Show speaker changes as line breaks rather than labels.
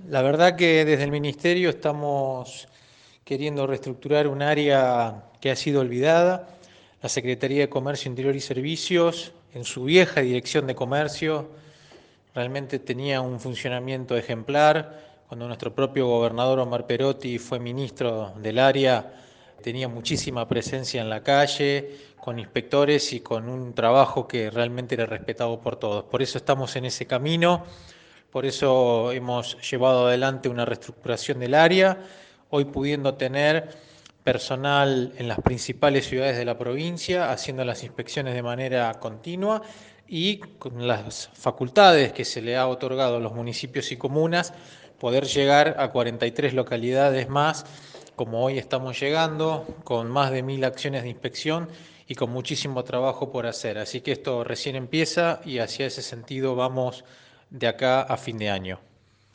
La verdad que desde el Ministerio estamos queriendo reestructurar un área que ha sido olvidada. La Secretaría de Comercio Interior y Servicios, en su vieja Dirección de Comercio, realmente tenía un funcionamiento ejemplar. Cuando nuestro propio gobernador Omar Perotti fue ministro del área, tenía muchísima presencia en la calle, con inspectores y con un trabajo que realmente era respetado por todos. Por eso estamos en ese camino. Por eso hemos llevado adelante una reestructuración del área, hoy pudiendo tener personal en las principales ciudades de la provincia, haciendo las inspecciones de manera continua y con las facultades que se le ha otorgado a los municipios y comunas, poder llegar a 43 localidades más, como hoy estamos llegando, con más de 1000 acciones de inspección y con muchísimo trabajo por hacer. Así que esto recién empieza y hacia ese sentido vamos de acá a fin de año.